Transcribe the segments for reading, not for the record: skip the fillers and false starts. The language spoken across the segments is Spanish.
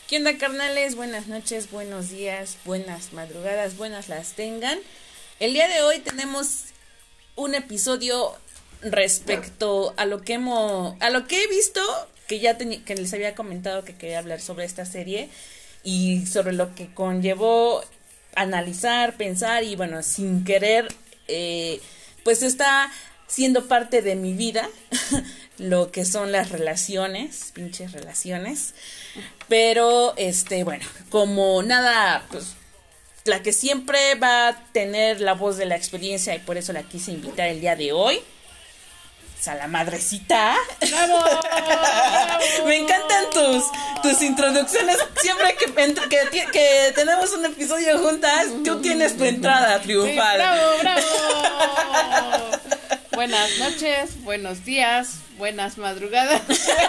¿Qué onda, carnales? Buenas noches, buenos días, buenas madrugadas, buenas las tengan. El día de hoy tenemos un episodio respecto a lo que he visto, que les había comentado que quería hablar sobre esta serie y sobre lo que conllevó analizar, pensar y bueno, sin querer, pues está siendo parte de mi vida lo que son las relaciones, pinches relaciones. Pero, bueno, como nada, pues, la que siempre va a tener la voz de la experiencia y por eso la quise invitar el día de hoy, es a la madrecita. ¡Bravo! ¡Bravo! Me encantan tus introducciones. Siempre que tenemos un episodio juntas, tú tienes tu entrada triunfal. Sí, ¡bravo! Buenas noches, buenos días, buenas madrugadas.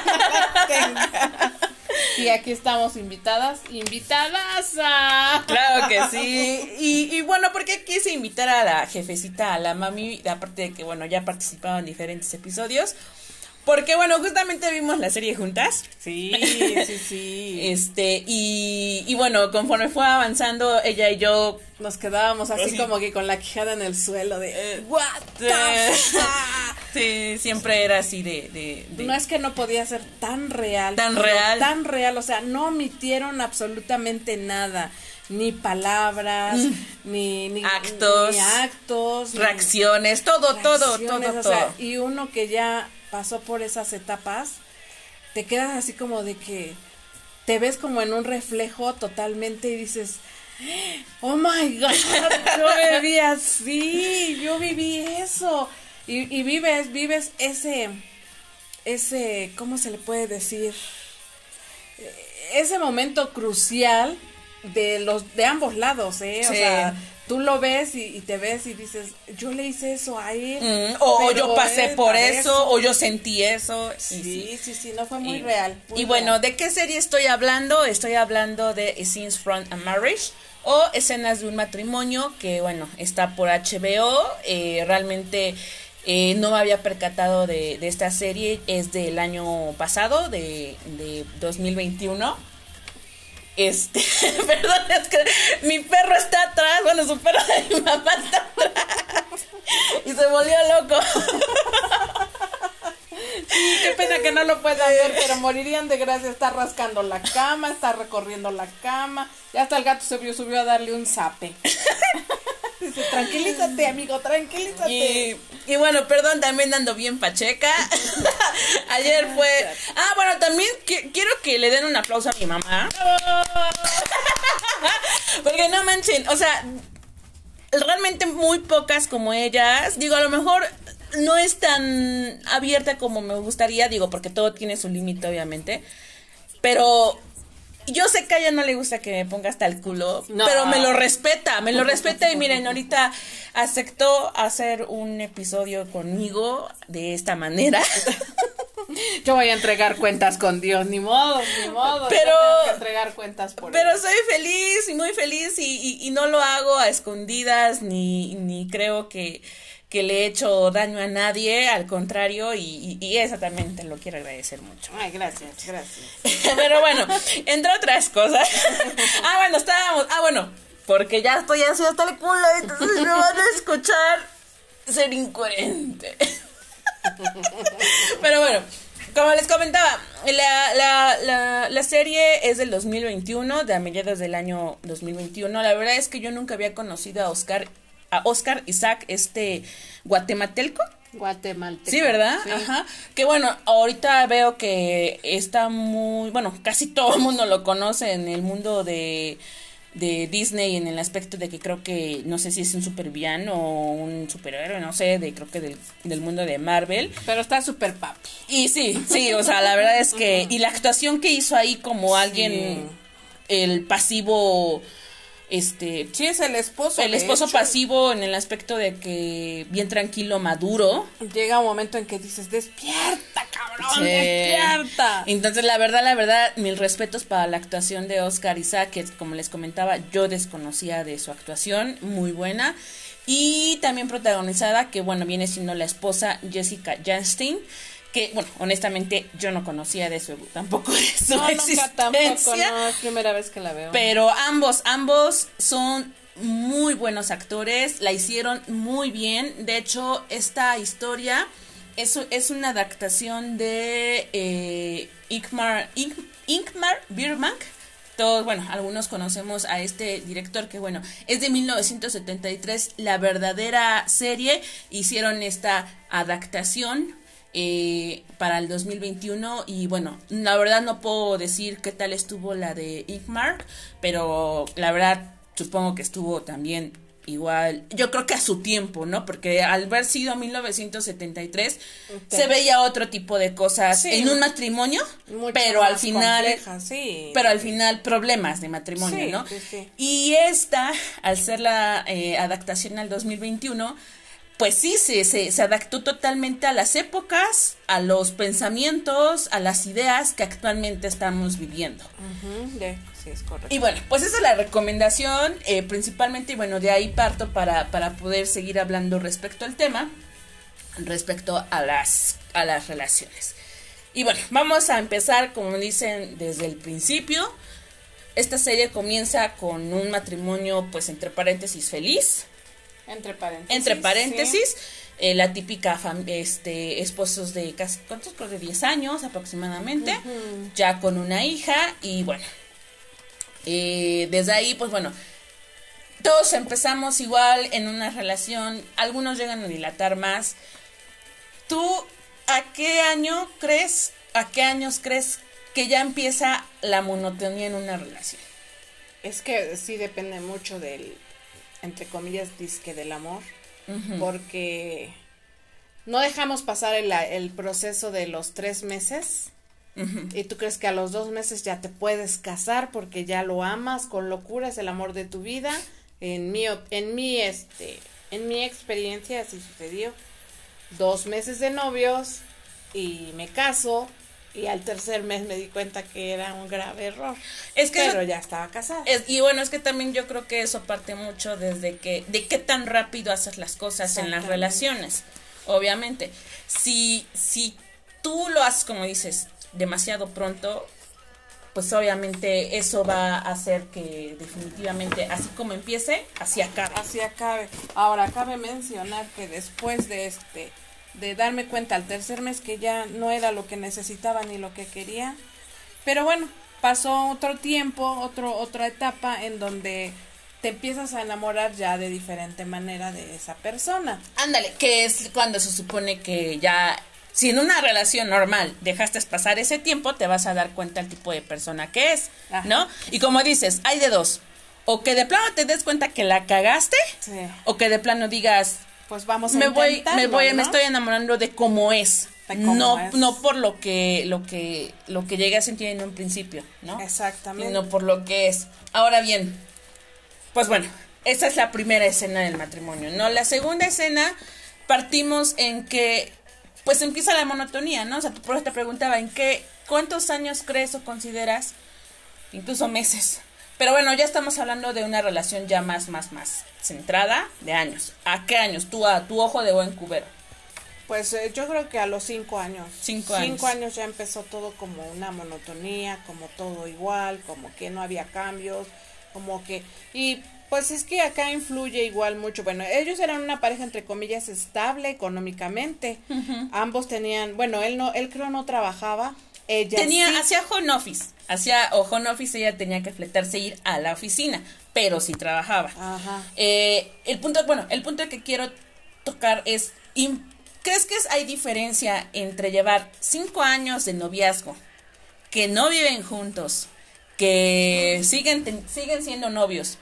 Y aquí estamos invitadas a... Claro que sí. Y bueno, ¿por qué quise invitar a la jefecita, a la mami? Aparte de que, bueno, ya participado en diferentes episodios. Porque, bueno, justamente vimos la serie juntas. Sí. Y bueno, conforme fue avanzando, ella y yo nos quedábamos así como que con la quijada en el suelo de... ¿What the fuck? Sí, siempre era así No es que no podía ser tan real. Tan real, o sea, no omitieron absolutamente nada. Ni palabras, ni actos, reacciones, todo. O sea, y uno que ya pasó por esas etapas, te quedas así como de que te ves como en un reflejo totalmente y dices, oh my God, yo me vi así, yo viví eso. Y vives ese, ¿cómo se le puede decir? Ese momento crucial de ambos lados, ¿eh? Sí. O sea, tú lo ves y te ves y dices, yo le hice eso a él. O yo pasé por eso, o yo sentí eso. Sí, no fue muy real. Y bueno, ¿de qué serie estoy hablando? Estoy hablando de Scenes from a Marriage o Escenas de un matrimonio, que bueno, está por HBO. Realmente no me había percatado de esta serie, es del año pasado, de 2021. Perdón, es que mi perro está atrás, bueno, su perro de mi mamá está atrás y se volvió loco. Sí, qué pena que no lo puedan ver, pero morirían de gracia. Está rascando la cama, está recorriendo la cama, ya hasta el gato subió a darle un zape. Dice, tranquilízate, amigo, tranquilízate. Y bueno, perdón, también ando bien pacheca. Ayer fue... bueno, también quiero que le den un aplauso a mi mamá. Porque no manchen, o sea, realmente muy pocas como ellas. Digo, a lo mejor no es tan abierta como me gustaría, digo, porque todo tiene su límite, obviamente. Pero... yo sé que a ella no le gusta que me ponga hasta el culo, no. Pero me lo respeta y miren, ahorita aceptó hacer un episodio conmigo de esta manera. Yo voy a entregar cuentas con Dios, ni modo, pero tengo que entregar cuentas por pero él. Soy feliz y muy feliz y no lo hago a escondidas ni creo que le he hecho daño a nadie, al contrario, y eso también te lo quiero agradecer mucho. Ay, gracias. Pero bueno, entre otras cosas. Porque ya estoy así hasta el culo, entonces me van a escuchar ser incoherente. Pero bueno, como les comentaba, la serie es del 2021, de a mediados del año 2021. La verdad es que yo nunca había conocido a Oscar Isaac, guatemalteco. Sí, ¿verdad? Sí. Ajá. Que bueno, ahorita veo que está casi todo el mundo lo conoce en el mundo de Disney, en el aspecto de que creo que, no sé si es un supervillano o un superhéroe, no sé, creo que del mundo de Marvel. Pero está súper papi. Y sí, o sea, la verdad es que, y la actuación que hizo ahí como alguien, el pasivo... sí, es el esposo. El esposo pasivo en el aspecto de que bien tranquilo, maduro. Llega un momento en que dices, despierta, cabrón, despierta. Entonces, la verdad, mil respetos para la actuación de Oscar Isaac, que como les comentaba, yo desconocía de su actuación, muy buena. Y también protagonizada, que bueno, viene siendo la esposa Jessica Chastain, que, bueno, honestamente yo no conocía de su, tampoco de su No, existencia. nunca tampoco, no, es primera vez que la veo. Pero ambos son muy buenos actores, la hicieron muy bien. De hecho, esta historia es una adaptación de Ingmar Bergman. Todos, bueno, algunos conocemos a este director que, bueno, es de 1973, la verdadera serie. Hicieron esta adaptación para el 2021 y, bueno, la verdad no puedo decir qué tal estuvo la de Ingmar, pero la verdad supongo que estuvo también igual, yo creo que a su tiempo, ¿no? Porque al haber sido 1973 se veía otro tipo de cosas en un matrimonio, pero al final pero al final problemas de matrimonio, ¿no? Y esta, al ser la adaptación al 2021, pues sí, se adaptó totalmente a las épocas, a los pensamientos, a las ideas que actualmente estamos viviendo. Sí, es correcto. Y bueno, pues esa es la recomendación, principalmente, y bueno, de ahí parto para poder seguir hablando respecto al tema, respecto a las relaciones. Y bueno, vamos a empezar, como dicen, desde el principio. Esta serie comienza con un matrimonio, pues, entre paréntesis, feliz. Entre paréntesis, sí. La típica esposos de casi, ¿cuántos? Creo de 10 años aproximadamente, ya con una hija, y bueno, desde ahí, pues bueno, todos empezamos igual en una relación, algunos llegan a dilatar más. ¿Tú a qué años crees que ya empieza la monotonía en una relación? Es que sí depende mucho del, entre comillas, disque del amor, porque no dejamos pasar el proceso de los 3 meses, y tú crees que a los 2 meses ya te puedes casar porque ya lo amas con locura, es el amor de tu vida. En mi experiencia así sucedió. 2 meses de novios y me caso. Y al 3er mes me di cuenta que era un grave error. Pero ya estaba casada. Y bueno, es que también yo creo que eso parte mucho de qué tan rápido haces las cosas en las relaciones. Obviamente. Si tú lo haces, como dices, demasiado pronto, pues obviamente eso va a hacer que definitivamente, así como empiece, así acabe. Ahora, cabe mencionar que después de darme cuenta al 3er mes que ya no era lo que necesitaba ni lo que quería, pero bueno, pasó otro tiempo, otra etapa en donde te empiezas a enamorar ya de diferente manera de esa persona. Ándale, que es cuando se supone que ya, si en una relación normal dejaste pasar ese tiempo, te vas a dar cuenta el tipo de persona que es, ¿no? Y como dices, hay de dos, o que de plano te des cuenta que la cagaste, sí, o que de plano digas, pues vamos a intentarlo, ¿no? Me estoy enamorando de cómo es, no por lo que llegué a sentir en un principio, ¿no? Exactamente. Sino por lo que es. Ahora bien, pues bueno, esa es la primera escena del matrimonio, ¿no? La segunda escena partimos en que pues empieza la monotonía, ¿no? O sea, por eso te preguntaba, ¿cuántos años crees o consideras? Incluso meses. Pero bueno, ya estamos hablando de una relación ya más centrada, de años. ¿A qué años? Tú, a tu ojo de buen cubero. Pues yo creo que a los 5 años. 5 años. 5 años ya empezó todo como una monotonía, como todo igual, como que no había cambios, como que... Y pues es que acá influye igual mucho. Bueno, ellos eran una pareja entre comillas estable económicamente. Ambos tenían, bueno, él creo no trabajaba. Ella hacía home office. Ella tenía que fletarse ir a la oficina, pero sí trabajaba. El punto que quiero tocar es, ¿crees que hay diferencia entre llevar 5 años de noviazgo, que no viven juntos, que siguen siendo novios,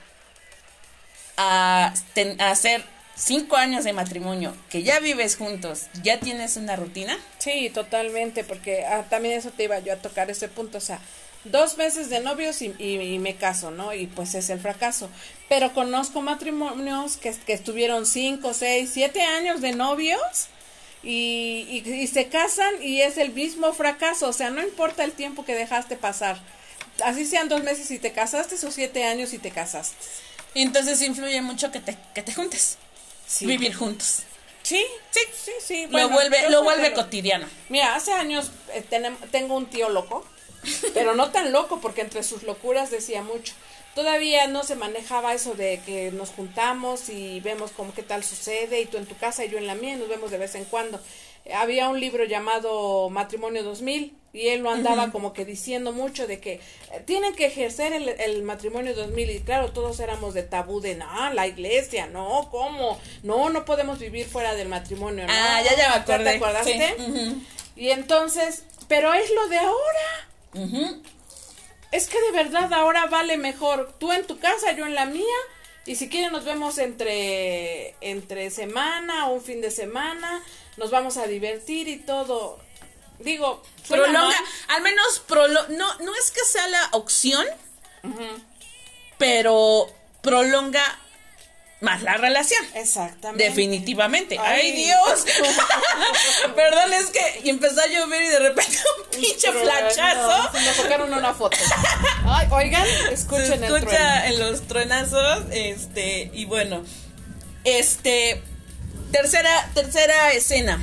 a hacer 5 años de matrimonio, que ya vives juntos, ya tienes una rutina? Sí, totalmente, porque también eso te iba yo a tocar ese punto, o sea, 2 meses de novios y me caso, ¿no? Y pues es el fracaso. Pero conozco matrimonios que estuvieron 5, 6, 7 años de novios y se casan y es el mismo fracaso, o sea, no importa el tiempo que dejaste pasar, así sean 2 meses y te casaste, o 7 años y te casaste. Entonces influye mucho que te juntes, sí, vivir juntos. Sí, Sí, sí, sí. Bueno, lo vuelve cotidiano. Mira, hace años tengo un tío loco, pero no tan loco porque entre sus locuras decía mucho. Todavía no se manejaba eso de que nos juntamos y vemos cómo qué tal sucede, y tú en tu casa y yo en la mía, y nos vemos de vez en cuando. Había un libro llamado Matrimonio 2000 y él lo andaba como que diciendo mucho de que tienen que ejercer el matrimonio 2000, y claro, todos éramos de tabú de, no, la iglesia, no, ¿cómo? No podemos vivir fuera del matrimonio, ¿no? Ya me acordé. ¿Te acordaste? Sí. Y entonces, pero es lo de ahora. Es que de verdad ahora vale mejor tú en tu casa, yo en la mía, y si quieren nos vemos entre semana o un fin de semana, nos vamos a divertir y todo. Digo, prolonga, al menos no es que sea la opción, pero prolonga más la relación. Exactamente. Definitivamente. ¡Ay, Dios! Perdón, es que empezó a llover y de repente un pinche flachazo. No, me tocaron una foto. Ay, oigan, escuchen el trueno. Se escucha en los truenazos, y bueno, tercera escena.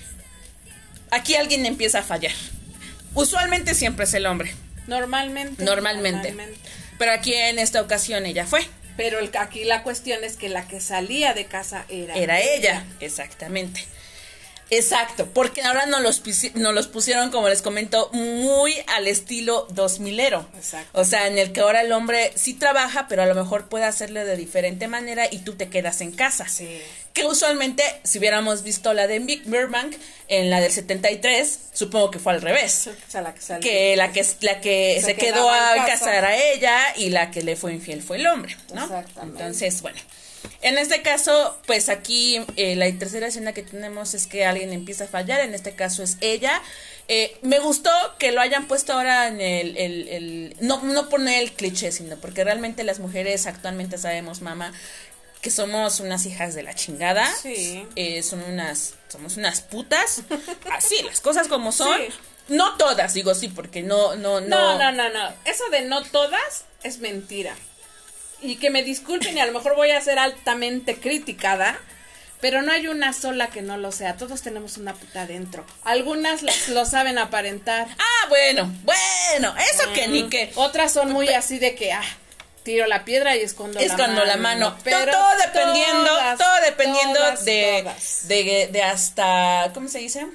Aquí alguien empieza a fallar. Usualmente siempre es el hombre. Normalmente. Pero aquí en esta ocasión ella fue. Pero aquí la cuestión es que la que salía de casa era ella. Exactamente. Exacto, porque ahora nos los pusieron, como les comento, muy al estilo 2000ero. Exacto. O sea, en el que ahora el hombre sí trabaja, pero a lo mejor puede hacerlo de diferente manera y tú te quedas en casa. Sí. Que usualmente, si hubiéramos visto la de Burbank, en la del 73, supongo que fue al revés. O sea, la que se quedó en casa era ella y la que le fue infiel fue el hombre, ¿no? Exactamente. Entonces, bueno. En este caso, pues aquí la tercera escena que tenemos es que alguien empieza a fallar, en este caso es ella. Me gustó que lo hayan puesto ahora en no poner el cliché, sino porque realmente las mujeres actualmente sabemos, mamá, que somos unas hijas de la chingada. Sí. Somos unas putas. Así, las cosas como son. Sí. No todas, digo sí, porque no. No. Eso de no todas es mentira. Y que me disculpen y a lo mejor voy a ser altamente criticada, pero no hay una sola que no lo sea. Todos tenemos una puta adentro. Algunas lo saben aparentar. Bueno, eso que ni que. Otras son muy así de que, tiro la piedra y escondo la mano. Pero todo dependiendo de hasta, ¿cómo se dice?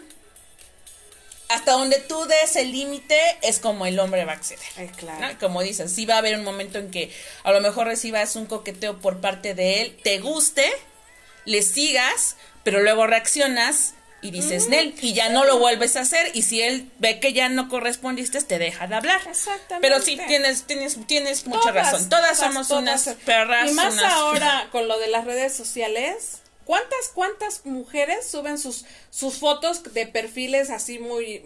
Hasta donde tú des el límite es como el hombre va a acceder. Claro. ¿No? Como dices, sí va a haber un momento en que a lo mejor recibas un coqueteo por parte de él, te guste, le sigas, pero luego reaccionas y dices Nel, y ya no lo vuelves a hacer, y si él ve que ya no correspondiste, te deja de hablar. Exactamente. Pero sí, tienes mucha razón. Todas somos unas perras. Y más ahora con lo de las redes sociales. ¿Cuántas mujeres suben sus fotos de perfiles así muy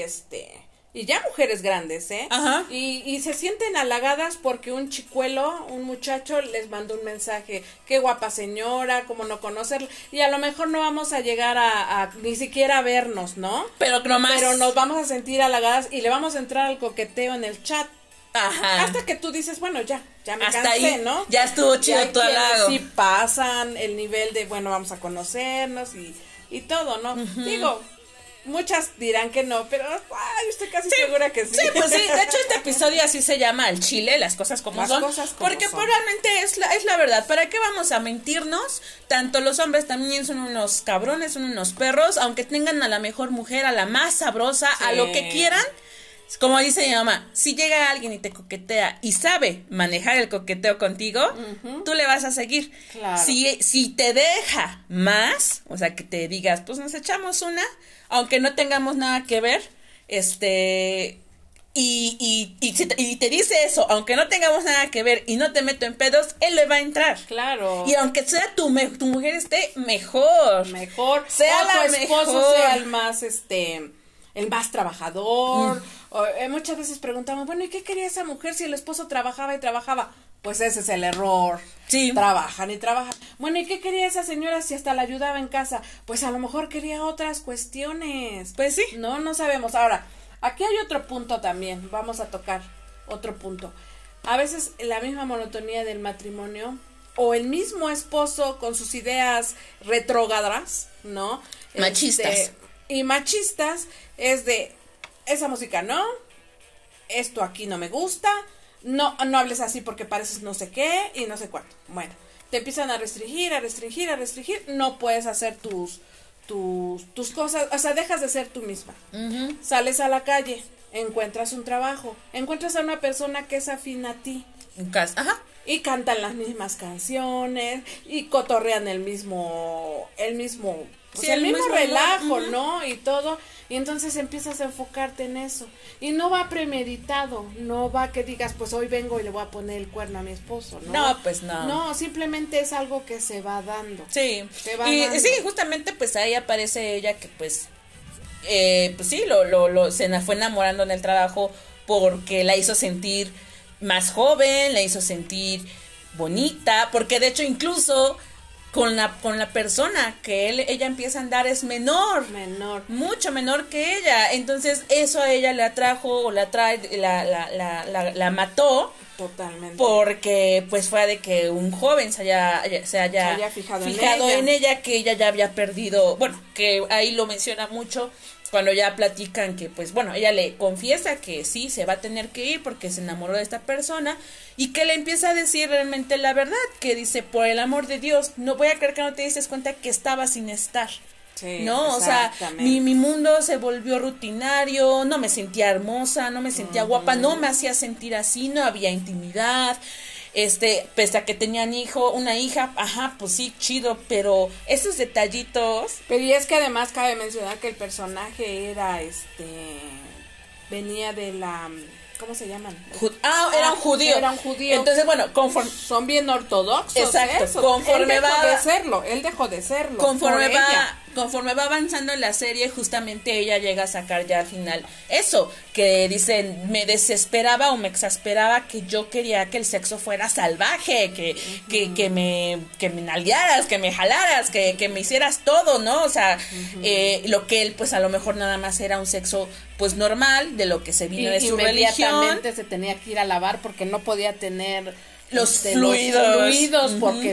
y ya mujeres grandes, Ajá. Y se sienten halagadas porque un chicuelo, un muchacho les mandó un mensaje, qué guapa señora, cómo no conocerla, y a lo mejor no vamos a llegar a ni siquiera a vernos, ¿no? Pero nos vamos a sentir halagadas y le vamos a entrar al coqueteo en el chat. Ajá. Hasta que tú dices, bueno, ya me hasta cansé, ahí, ¿no? Ya estuvo chido tu halago. Sí pasan el nivel de, bueno, vamos a conocernos y todo, ¿no? Digo, muchas dirán que no, pero estoy casi segura que sí. Sí, pues sí, de hecho este episodio así se llama al chile, las cosas como son. Porque probablemente es la verdad. ¿Para qué vamos a mentirnos? Tanto los hombres también son unos cabrones, son unos perros, aunque tengan a la mejor mujer, a la más sabrosa, a lo que quieran. Como dice mi mamá, si llega alguien y te coquetea y sabe manejar el coqueteo contigo, tú le vas a seguir. Claro. Si te deja más, o sea, que te digas, pues nos echamos una, aunque no tengamos nada que ver, y te dice eso, aunque no tengamos nada que ver y no te meto en pedos, él le va a entrar. Claro. Y aunque sea tu mujer esté mejor. Sea tu esposo sea el más trabajador. Muchas veces preguntamos, bueno, ¿y qué quería esa mujer si el esposo trabajaba y trabajaba? Pues ese es el error. Sí. Trabajan y trabajan. Bueno, ¿y qué quería esa señora si hasta la ayudaba en casa? Pues a lo mejor quería otras cuestiones. Pues sí. No sabemos. Ahora, aquí hay otro punto también. Vamos a tocar otro punto. A veces la misma monotonía del matrimonio o el mismo esposo con sus ideas retrógradas, ¿no? Machistas. Y machistas es de, esa música no, esto aquí no me gusta, no hables así porque pareces no sé qué y no sé cuánto. Bueno, te empiezan a restringir, no puedes hacer tus cosas, o sea, dejas de ser tú misma. Sales a la calle, encuentras un trabajo, encuentras a una persona que es afín a ti. Ajá. Y cantan las mismas canciones y cotorrean el mismo Sí, el mismo relajo, lugar. ¿no? Y todo, y entonces empiezas a enfocarte en eso. Y no va premeditado, no va que digas, pues hoy vengo y le voy a poner el cuerno a mi esposo, ¿no? No, pues no. No, simplemente es algo que se va dando. Sí. Se va Y dando. sí, justamente pues ahí aparece ella que pues sí, se fue enamorando en el trabajo porque la hizo sentir más joven, la hizo sentir bonita, porque de hecho incluso con la persona que ella empieza a andar es menor, mucho menor que ella, entonces eso a ella le atrajo o la atrae, la mató. Totalmente. Porque pues fue de que un joven se haya fijado en ella, que ella ya había perdido, bueno, que ahí lo menciona mucho cuando ya platican que pues bueno, ella le confiesa que sí, se va a tener que ir porque se enamoró de esta persona y que le empieza a decir realmente la verdad, que dice, por el amor de Dios, no voy a creer que no te dices cuenta que estaba sin estar. Sí, no, o sea, mi mundo se volvió rutinario, no me sentía hermosa, no me sentía guapa, no me hacía sentir así, no había intimidad, pese a que tenían una hija, ajá, pues sí, chido, pero esos detallitos. Pero y es que además cabe mencionar que el personaje era, venía de la, ¿cómo se llaman? Era un judío. Era un judío. Entonces, bueno, son bien ortodoxos. Exacto. Conforme él dejó de serlo. Conforme va avanzando en la serie, justamente ella llega a sacar ya al final eso, que dicen, me desesperaba o me exasperaba que yo quería que el sexo fuera salvaje, que me nalguearas, que me jalaras, que me hicieras todo, ¿no? O sea, lo que él pues a lo mejor nada más era un sexo pues normal, de lo que se vino de su religión. Inmediatamente se tenía que ir a lavar porque no podía tener los fluidos porque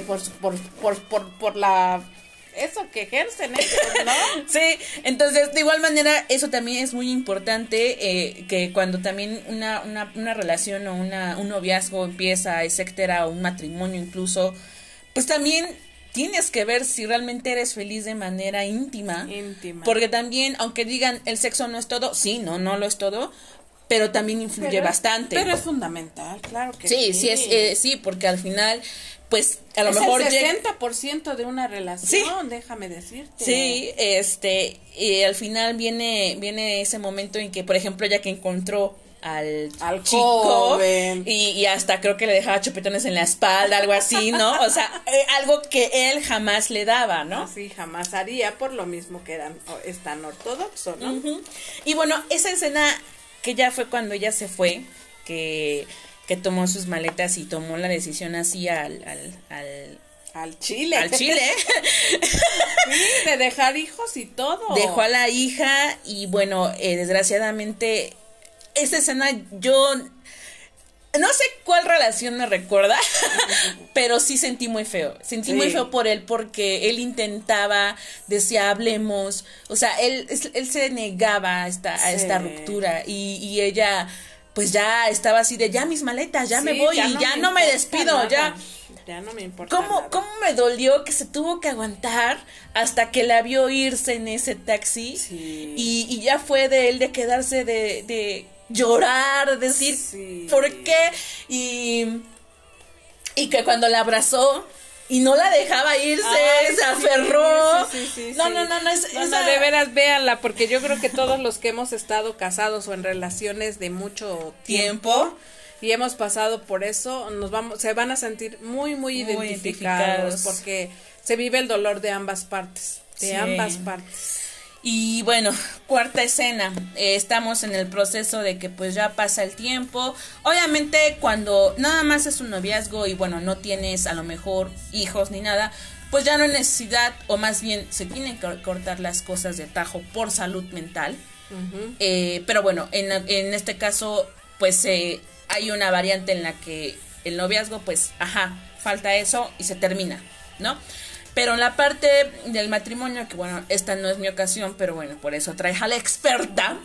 por la eso que ejercen ellos, ¿no? Sí, entonces de igual manera eso también es muy importante, que cuando también una relación o un noviazgo empieza, etcétera, o un matrimonio incluso, pues también tienes que ver si realmente eres feliz de manera íntima. Porque también, aunque digan el sexo no es todo, sí, no lo es todo, pero también influye bastante. Pero es fundamental, claro que sí. Sí, porque al final pues a lo mejor el 60% de una relación, sí, déjame decirte. Sí, y al final viene ese momento en que, por ejemplo, ya que encontró al chico joven. Y hasta creo que le dejaba chupetones en la espalda, algo así, ¿no? O sea, algo que él jamás le daba, ¿no? Así jamás haría, por lo mismo que es tan ortodoxo, ¿no? Y bueno, esa escena que ya fue cuando ella se fue, que tomó sus maletas y tomó la decisión así al Chile. Al Chile. Sí, de dejar hijos y todo. Dejó a la hija y bueno, desgraciadamente, esa escena yo no sé cuál relación me recuerda, pero sí sentí muy feo. Muy feo por él porque él intentaba, decía, hablemos. O sea, él se negaba a esta ruptura y ella pues ya estaba así de, ya mis maletas, ya me voy y ya no me despido, ya no me importa. ¿Cómo me dolió que se tuvo que aguantar hasta que la vio irse en ese taxi? Sí. Y ya fue de él de quedarse de llorar, decir, sí, ¿por qué? Y que cuando la abrazó y no la dejaba irse, se aferró. Sí. No, de veras véanla, porque yo creo que todos los que hemos estado casados o en relaciones de mucho tiempo y hemos pasado por eso, se van a sentir muy, muy identificados, porque se vive el dolor de ambas partes, ambas partes. Y bueno, cuarta escena, estamos en el proceso de que pues ya pasa el tiempo. Obviamente cuando nada más es un noviazgo y bueno, no tienes a lo mejor hijos ni nada, pues ya no hay necesidad, o más bien se tienen que cortar las cosas de tajo por salud mental. Pero bueno, en este caso pues hay una variante en la que el noviazgo pues, falta eso y se termina, ¿no? Pero en la parte del matrimonio, que bueno, esta no es mi ocasión, pero bueno, por eso trae a la experta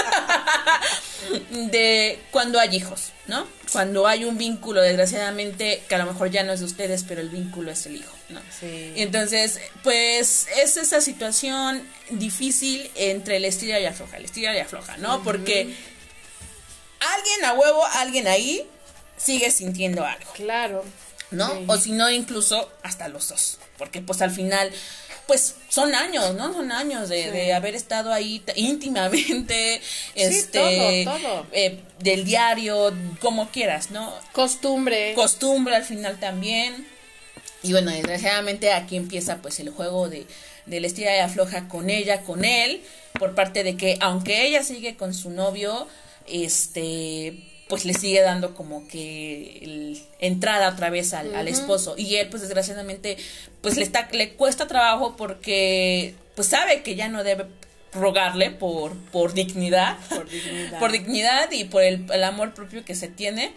de cuando hay hijos, ¿no? Cuando hay un vínculo, desgraciadamente, que a lo mejor ya no es de ustedes, pero el vínculo es el hijo, ¿no? Sí. Entonces, pues, es esa situación difícil entre el estira y afloja, ¿no? Porque alguien a huevo, alguien ahí, sigue sintiendo algo. Claro. ¿No? Sí. O si no, incluso hasta los dos. Porque pues al final, pues son años, ¿no? Son años de haber estado ahí íntimamente, todo. Del diario, como quieras, ¿no? Costumbre al final también. Y bueno, desgraciadamente aquí empieza pues el juego del estira y afloja con ella, con él, por parte de que aunque ella sigue con su novio, pues le sigue dando como que entrada otra vez al esposo, y él pues desgraciadamente pues le cuesta trabajo porque pues sabe que ya no debe rogarle por dignidad por dignidad y por el amor propio que se tiene,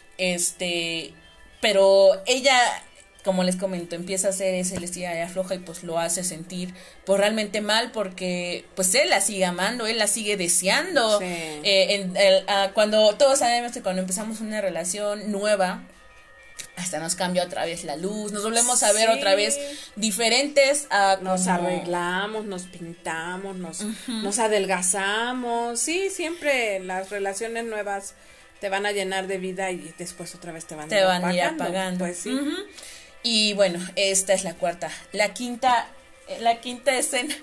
pero ella, como les comento, empieza a hacer ese estira y afloja y pues lo hace sentir pues realmente mal, porque pues él la sigue amando, él la sigue deseando. Sí. Cuando todos sabemos que cuando empezamos una relación nueva, hasta nos cambia otra vez la luz, nos volvemos a ver otra vez diferentes. Nos arreglamos, nos pintamos, nos adelgazamos. Sí, siempre las relaciones nuevas te van a llenar de vida y después otra vez te van a ir apagando. Pues sí. Y bueno, esta es la cuarta. La quinta escena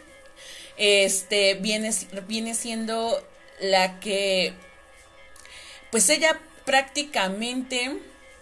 viene siendo la que pues ella prácticamente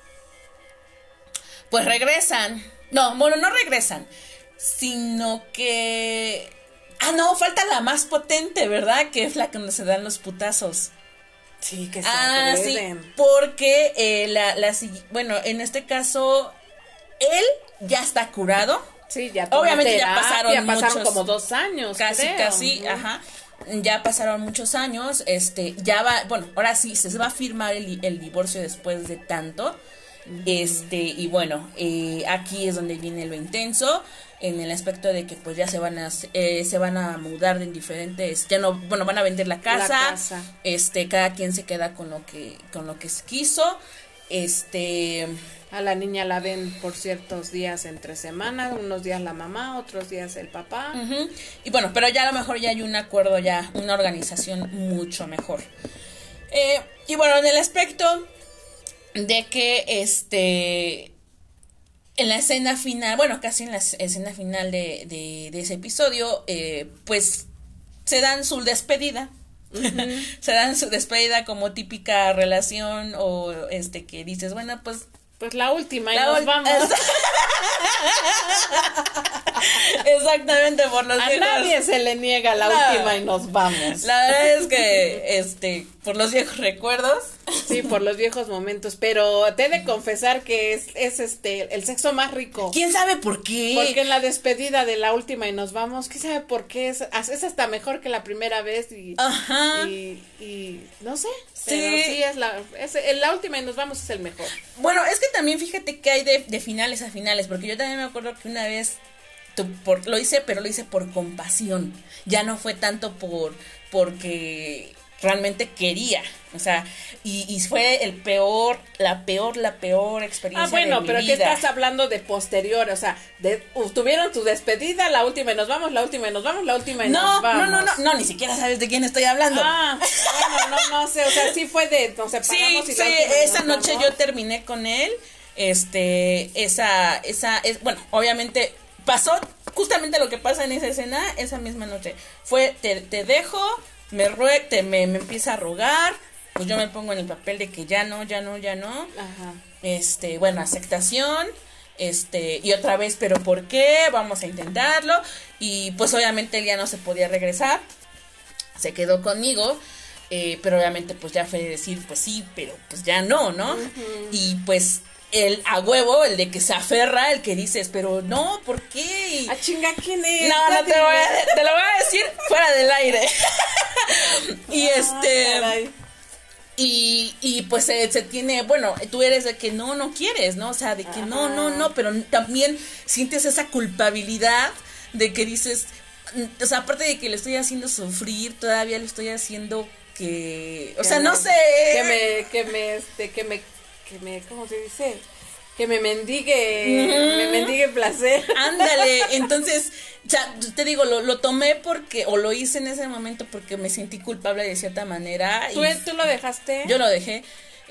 pues regresan. No regresan, sino que falta la más potente, ¿verdad? Que es la que donde se dan los putazos. Sí, que se agreden. Sí, porque bueno, en este caso él ya está curado. Sí, ya obviamente terapia, ya pasaron como 2 años, casi, ajá. Ya pasaron muchos años, ya va, bueno, ahora sí se va a firmar el divorcio después de tanto. Y bueno, aquí es donde viene lo intenso, en el aspecto de que pues ya se van a mudar de diferentes, ya no, bueno, van a vender la casa. Cada quien se queda con lo que quiso. A la niña la ven por ciertos días entre semanas, unos días la mamá, otros días el papá. Y bueno, pero ya a lo mejor ya hay un acuerdo, ya una organización mucho mejor. Y bueno, en el aspecto de que en la escena final, bueno, casi en la escena final de ese episodio, pues se dan su despedida. Se dan su despedida como típica relación, o que dices, bueno, pues la última y nos vamos. Exactamente, por los a viejos. A nadie se le niega la última y nos vamos. La verdad es que por los viejos recuerdos. Sí, por los viejos momentos, pero te he de confesar que es el sexo más rico. ¿Quién sabe por qué? Porque en la despedida de la última y nos vamos, ¿quién sabe por qué? Es hasta mejor que la primera vez y no sé, pero sí es la última y nos vamos es el mejor. Bueno, es que también fíjate que hay de finales a finales, porque yo también me acuerdo que una vez lo hice por compasión, ya no fue tanto porque realmente quería, o sea, y fue la peor experiencia bueno, de mi pero vida. ¿qué estás hablando de posterior? O sea, tuvieron tu despedida, la última y nos vamos, la última y nos vamos, la última y nos vamos. No, ni siquiera sabes de quién estoy hablando. Bueno, no sé, o sea, sí fue nos separamos sí, y la última esa noche yo terminé con él, bueno, obviamente pasó justamente lo que pasa en esa escena, esa misma noche, fue, te dejo, me empieza a rogar, pues yo me pongo en el papel de que ya no. Ajá. Bueno, aceptación, y otra vez, pero ¿por qué? Vamos a intentarlo, y pues obviamente él ya no se podía regresar, se quedó conmigo, pero obviamente pues ya fue decir, pues sí, pero pues ya no, y pues el a huevo, el de que se aferra, el que dices, pero no, ¿por qué? ¿A chinga quién es? No, te lo voy a decir fuera del aire. Y caray. Y pues se tiene, bueno, tú eres de que no quieres, ¿no? O sea, de que no, pero también sientes esa culpabilidad de que dices, o sea, aparte de que le estoy haciendo sufrir, todavía le estoy haciendo o sea, no sé. ¿Cómo se dice? Que me mendigue placer. Ándale, entonces, ya te digo, lo tomé porque, o lo hice en ese momento porque me sentí culpable de cierta manera. ¿Tú lo dejaste? Yo lo dejé,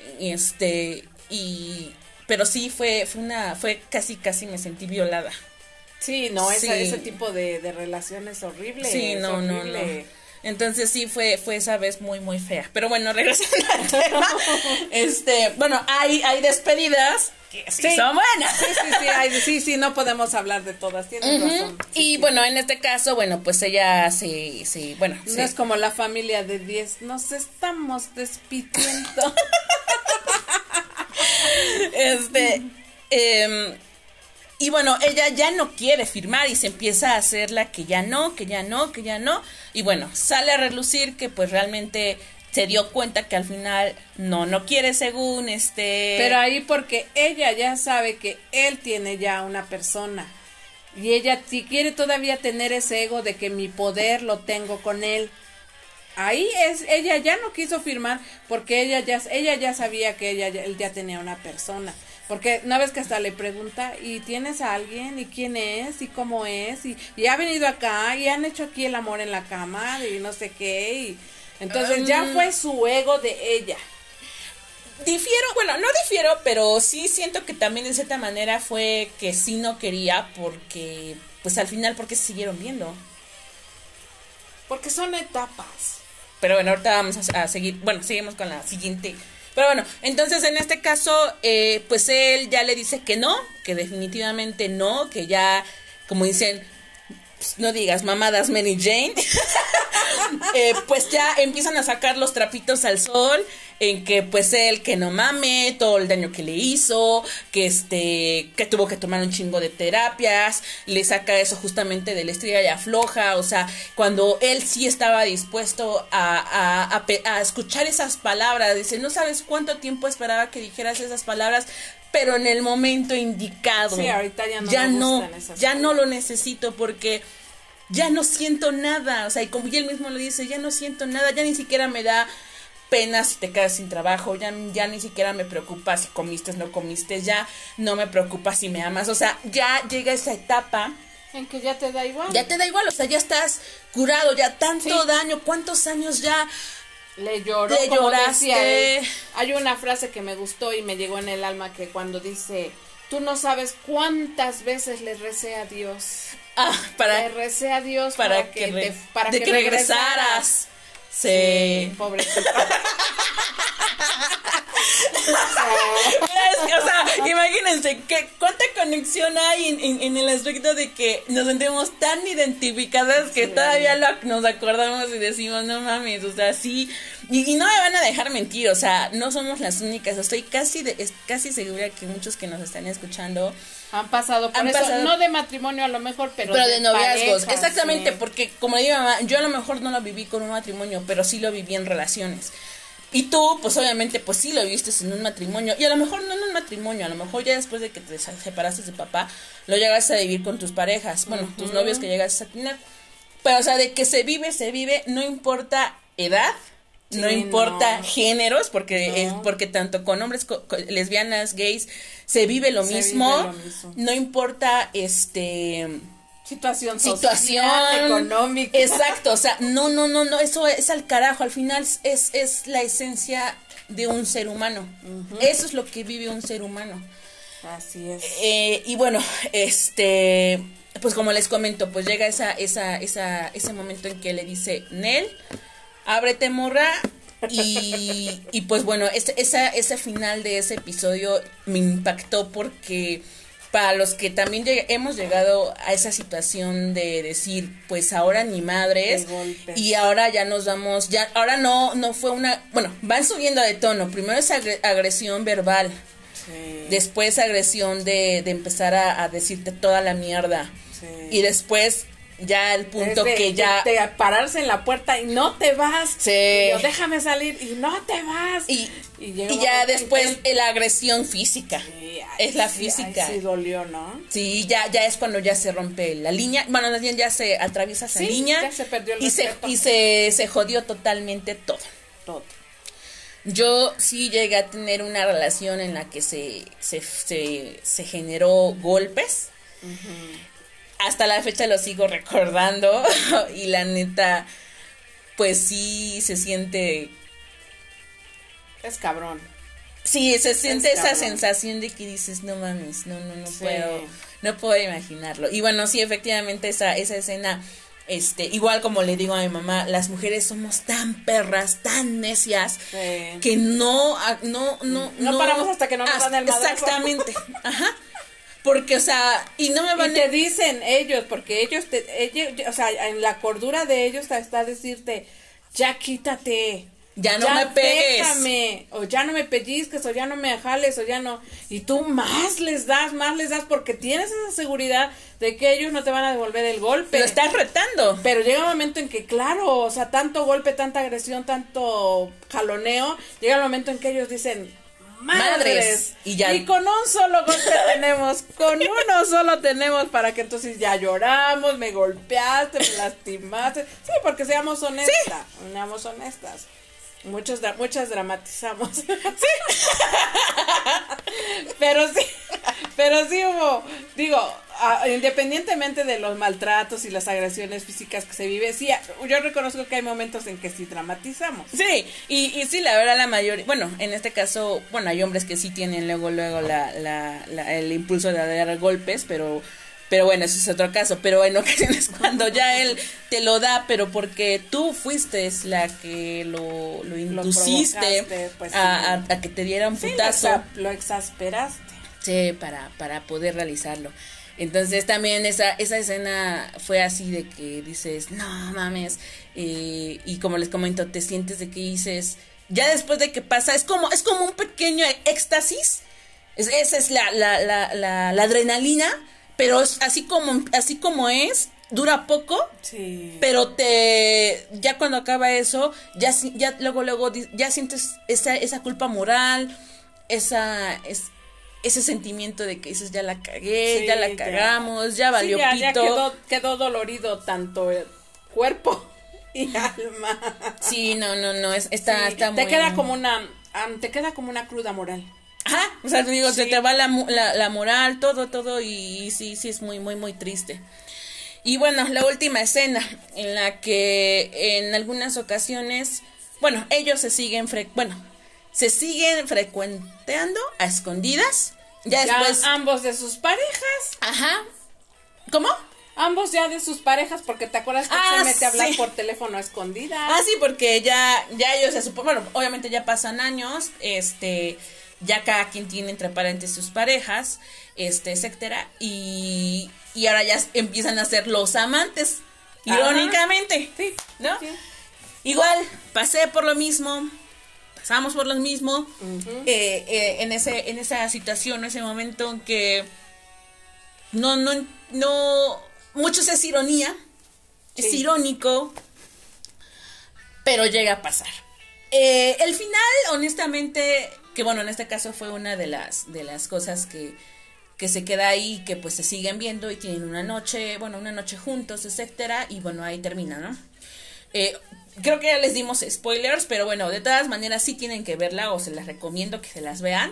pero sí fue casi me sentí violada. Sí, no, sí. Ese tipo de relación es horrible. Sí, no. Entonces sí fue esa vez muy, muy fea. Pero bueno, regresando al tema, bueno, hay despedidas que sí son buenas. Sí, no podemos hablar de todas, tienes razón. Y bueno, en este caso, bueno, pues ella no es como la familia de 10, nos estamos despidiendo. Y bueno, ella ya no quiere firmar y se empieza a hacer la que ya no. Y bueno, sale a relucir que pues realmente se dio cuenta que al final no quiere según Pero ahí porque ella ya sabe que él tiene ya una persona. Y ella si quiere todavía tener ese ego de que mi poder lo tengo con él. Ahí ella ya no quiso firmar porque ella ya sabía que él ya tenía una persona. Porque una vez que hasta le pregunta, ¿y tienes a alguien? ¿Y quién es? ¿Y cómo es? Y ha venido acá, y han hecho aquí el amor en la cama, y no sé qué, y entonces ya fue su ego de ella. No difiero, pero sí siento que también de cierta manera fue que sí no quería porque, pues al final, porque se siguieron viendo. Porque son etapas. Pero bueno, ahorita vamos a seguir, seguimos con la siguiente. Pero bueno, entonces en este caso, pues él ya le dice que definitivamente no, que ya, como dicen, pues, no digas mamadas Mary Jane, pues ya empiezan a sacar los trapitos al sol, en que pues él que no mame, todo el daño que le hizo, que tuvo que tomar un chingo de terapias, le saca eso justamente de la estrella y afloja, o sea, cuando él sí estaba dispuesto a escuchar esas palabras, dice, no sabes cuánto tiempo esperaba que dijeras esas palabras, pero en el momento indicado. Sí, ahorita ya no lo necesito porque ya no siento nada, o sea, y como él mismo lo dice, ya no siento nada, ya ni siquiera me da pena si te quedas sin trabajo, ya ni siquiera me preocupa si comiste o no comiste, ya no me preocupa si me amas, o sea, ya llega esa etapa en que ya te da igual. Ya te da igual, o sea, ya estás curado, ya tanto daño, ¿cuántos años ya le lloraste? Hay una frase que me gustó y me llegó en el alma que cuando dice, tú no sabes cuántas veces le recé a Dios. Le recé a Dios para que regresaras. Sí, pobrecito. O sea, imagínense cuánta conexión hay en el aspecto de que nos sentimos tan identificadas que todavía nos acordamos y decimos, no mames, o sea, sí, y no me van a dejar mentir, o sea, no somos las únicas, estoy casi segura que muchos que nos están escuchando han pasado por eso, no de matrimonio a lo mejor, pero de noviazgos, pareja, exactamente, porque como le digo a mamá, yo a lo mejor no lo viví con un matrimonio, pero sí lo viví en relaciones. Y tú, pues obviamente, pues sí lo viste en un matrimonio, y a lo mejor no en un matrimonio, a lo mejor ya después de que te separaste de papá, lo llegas a vivir con tus parejas, bueno, tus novios que llegas a tener, pero o sea, de que se vive, no importa edad, no importa géneros, porque tanto con hombres, lesbianas, gays, se vive lo mismo, no importa situación social, económica. Exacto, o sea, no, eso es al carajo, al final es la esencia de un ser humano. Eso es lo que vive un ser humano. Así es. Y bueno, pues como les comento, pues llega ese momento en que le dice, Nel, ábrete, morra. Y pues bueno, ese final de ese episodio me impactó porque para los que también hemos llegado a esa situación de decir, pues ahora ni madres, y ahora ya nos vamos, ahora no fue van subiendo de tono, primero es agresión verbal, después agresión de empezar a decirte toda la mierda, y después ya el punto que ya de pararse en la puerta y no te vas, sí. Y yo, déjame salir y no te vas, y ya después la agresión física, sí, es la física, sí dolió, ¿no? Sí, ya es cuando ya se rompe la línea, bueno, más bien ya se atraviesa esa línea, ya se perdió el y se jodió totalmente todo. Yo sí llegué a tener una relación en la que se generó golpes. Hasta la fecha lo sigo recordando y la neta, pues sí se siente... Es cabrón. Sí, se siente esa sensación de que dices, no mames, no sí. no puedo imaginarlo. Y bueno, sí, efectivamente esa escena, igual como le digo a mi mamá, las mujeres somos tan perras, tan necias, que no paramos hasta que no nos dan el madrazo. Exactamente, ajá. Porque, o sea, y no me van y te dicen ellos, porque ellos, o sea, en la cordura de ellos está decirte, ya quítate, ya no me pegues, déjame, o ya no me pellizques, o ya no me jales, o ya no, y tú más les das, porque tienes esa seguridad de que ellos no te van a devolver el golpe. Lo estás retando. Pero llega un momento en que, claro, o sea, tanto golpe, tanta agresión, tanto jaloneo, llega el momento en que ellos dicen... Madres. Y con un solo golpe con uno solo tenemos para que entonces ya lloramos, me golpeaste, me lastimaste. Sí, porque seamos honestas. Muchas dramatizamos. Sí. pero sí hubo, digo, independientemente de los maltratos y las agresiones físicas que se vive, sí, yo reconozco que hay momentos en que sí dramatizamos. Sí, y sí, la verdad la mayoría, bueno, en este caso, bueno, hay hombres que sí tienen luego el impulso de dar golpes, pero bueno, ese es otro caso. Pero en ocasiones cuando ya él te lo da, pero porque tú fuiste la que lo induciste pues, a que te diera un putazo. Lo exasperaste. Sí, para poder realizarlo. Entonces también esa escena fue así de que dices, no mames, y como les comento, te sientes de que dices, ya después de que pasa, es como un pequeño éxtasis, esa es la adrenalina. Pero así como es, dura poco, sí. Pero ya cuando acaba eso, ya luego ya sientes esa culpa moral, ese sentimiento de que dices, ya la cagué, sí, ya la cagamos, ya valió pito. Ya quedó dolorido tanto el cuerpo y alma. Sí, no, está muy... Te queda como una cruda moral. Ajá, o sea, digo, se te va la moral, todo, y sí, es muy, muy, muy triste. Y bueno, la última escena, en la que en algunas ocasiones, bueno, ellos se siguen frecuenteando a escondidas. Ya después... ambos de sus parejas. Ajá. ¿Cómo? Ambos ya de sus parejas, porque te acuerdas que se mete a hablar por teléfono a escondidas. Ah, sí, porque ya ellos se supone, bueno, obviamente ya pasan años, ya cada quien tiene entre paréntesis sus parejas, etcétera, y ahora ya empiezan a ser los amantes, irónicamente, sí, ¿no? Sí. Igual, pasamos por lo mismo, uh-huh. En esa situación, en ese momento en que no, muchos es ironía, sí. Es irónico, pero llega a pasar. El final, honestamente, que bueno, en este caso fue una de las cosas que se queda ahí, que pues se siguen viendo y tienen una noche juntos, etcétera, y bueno, ahí termina, ¿no? Creo que ya les dimos spoilers, pero bueno, de todas maneras sí tienen que verla, o se las recomiendo que se las vean,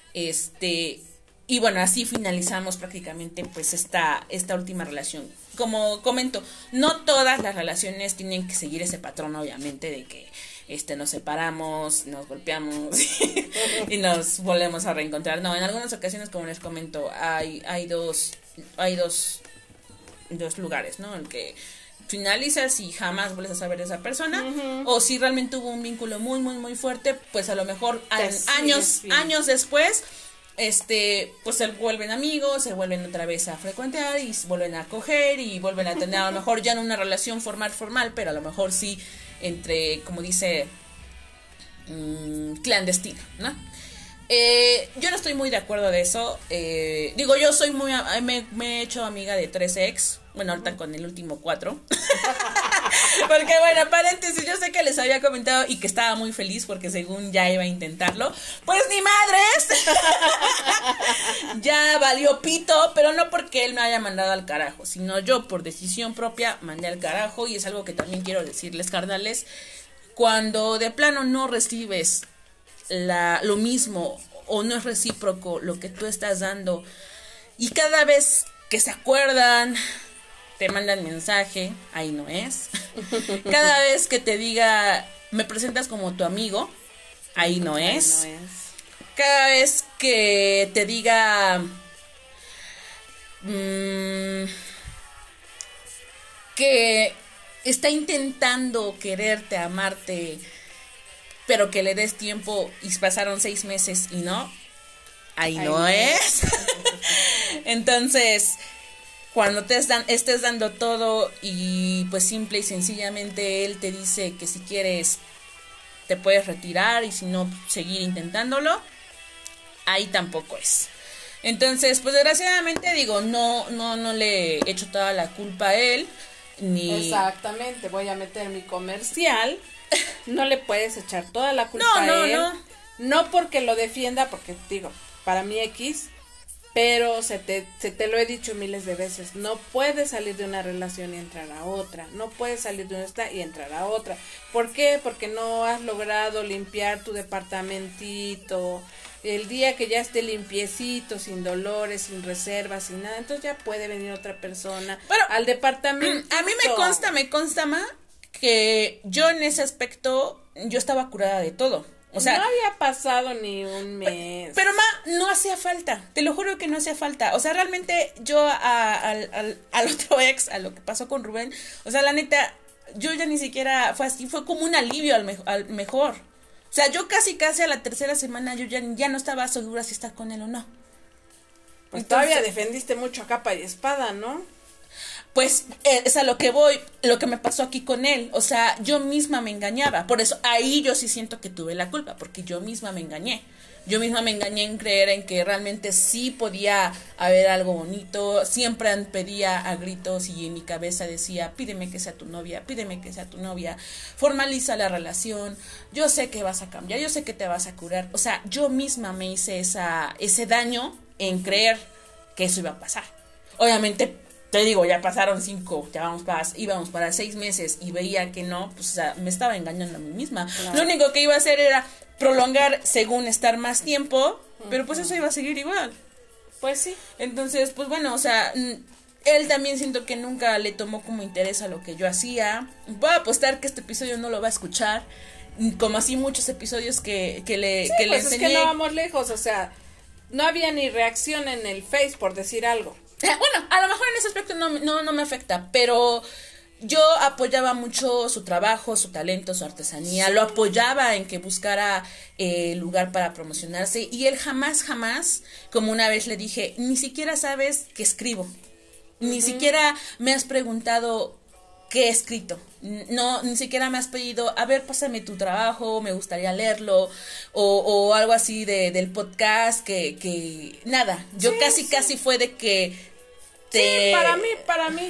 y bueno, así finalizamos prácticamente pues esta última relación. Como comento, no todas las relaciones tienen que seguir ese patrón, obviamente, de que nos separamos, nos golpeamos y nos volvemos a reencontrar. No, en algunas ocasiones, como les comento, hay dos lugares, ¿no? En que finalizas y jamás vuelves a saber de esa persona, uh-huh. O si realmente hubo un vínculo muy, muy, muy fuerte, pues a lo mejor años después, pues se vuelven amigos, se vuelven otra vez a frecuentar y vuelven a coger y vuelven a tener a lo mejor ya no una relación formal, pero a lo mejor sí entre, como dice, clandestino, ¿no? Yo no estoy muy de acuerdo de eso. Digo, yo soy me he hecho amiga de 3 ex, Bueno, ahorita con el último 4. Porque bueno, paréntesis, yo sé que les había comentado y que estaba muy feliz porque según ya iba a intentarlo. Pues ni madres. Ya valió pito, pero no porque él me haya mandado al carajo, sino yo por decisión propia mandé al carajo. Y es algo que también quiero decirles, carnales. Cuando de plano no recibes lo mismo o no es recíproco lo que tú estás dando, y cada vez que se acuerdan te mandan mensaje, ahí no es. Cada vez que te diga me presentas como tu amigo, ahí no es. Ahí no es. Cada vez que te diga que está intentando quererte, amarte, pero que le des tiempo y pasaron 6 meses y no, ahí no es. Entonces, cuando te estés dando todo y pues simple y sencillamente él te dice que si quieres te puedes retirar y si no seguir intentándolo, ahí tampoco es. Entonces, pues desgraciadamente digo, no le echo toda la culpa a él, ni... Exactamente, voy a meter mi comercial. No le puedes echar toda la culpa a él. No porque lo defienda, porque digo, para mí X, pero se te lo he dicho miles de veces, no puedes salir de una relación y entrar a otra, no puedes salir de esta y entrar a otra. ¿Por qué? Porque no has logrado limpiar tu departamentito. El día que ya esté limpiecito, sin dolores, sin reservas, sin nada, entonces ya puede venir otra persona al departamento. A mí me consta, ma, que yo en ese aspecto, yo estaba curada de todo. O sea, no había pasado ni un mes. Pero ma, no hacía falta, te lo juro que no hacía falta. O sea, realmente yo al otro ex, a lo que pasó con Rubén, o sea, la neta, yo ya ni siquiera fue así, fue como un alivio al mejor. O sea, yo casi a la tercera semana yo ya no estaba segura si estar con él o no. Pues entonces, todavía defendiste mucho a capa y espada, ¿no? Pues es a lo que voy, lo que me pasó aquí con él. O sea, yo misma me engañaba. Por eso ahí yo sí siento que tuve la culpa, porque yo misma me engañé. Yo misma me engañé en creer en que realmente sí podía haber algo bonito. Siempre pedía a gritos y en mi cabeza decía, pídeme que sea tu novia, pídeme que sea tu novia. Formaliza la relación. Yo sé que vas a cambiar, yo sé que te vas a curar. O sea, yo misma me hice ese daño en creer que eso iba a pasar. Obviamente, te digo, ya pasaron 5, íbamos para 6 meses y veía que no, pues o sea, me estaba engañando a mí misma. Claro. Lo único que iba a hacer era prolongar según estar más tiempo, pero pues eso iba a seguir igual. Pues sí. Entonces, pues bueno, o sea, él también siento que nunca le tomó como interés a lo que yo hacía. Voy a apostar que este episodio no lo va a escuchar, como así muchos episodios que le pues enseñé. Es que no vamos lejos, o sea, no había ni reacción en el Face, por decir algo. Bueno, a lo mejor en ese aspecto no me afecta, pero yo apoyaba mucho su trabajo, su talento, su artesanía, lo apoyaba en que buscara lugar para promocionarse y él jamás, como una vez le dije, ni siquiera sabes que escribo, ni siquiera me has preguntado qué he escrito, no, ni siquiera me has pedido, a ver, pásame tu trabajo, me gustaría leerlo, o algo así del podcast, que nada, yo casi fue de que Sí, para mí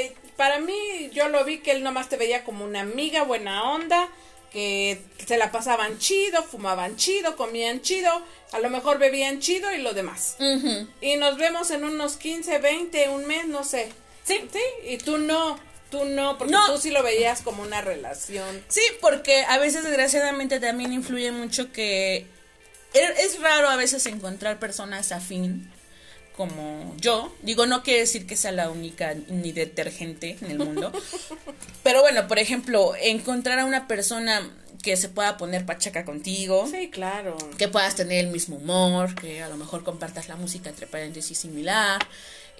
yo lo vi que él nomás te veía como una amiga buena onda, que se la pasaban chido, fumaban chido, comían chido, a lo mejor bebían chido y lo demás. Y nos vemos en unos 15, 20, un mes, no sé. Sí, y tú no, porque tú sí lo veías como una relación. Sí, porque a veces desgraciadamente también influye mucho que es raro a veces encontrar personas afín como yo, digo, no quiere decir que sea la única ni detergente en el mundo, pero bueno, por ejemplo, encontrar a una persona que se pueda poner pachaca contigo, sí, claro, que puedas tener el mismo humor, que a lo mejor compartas la música entre paréntesis similar,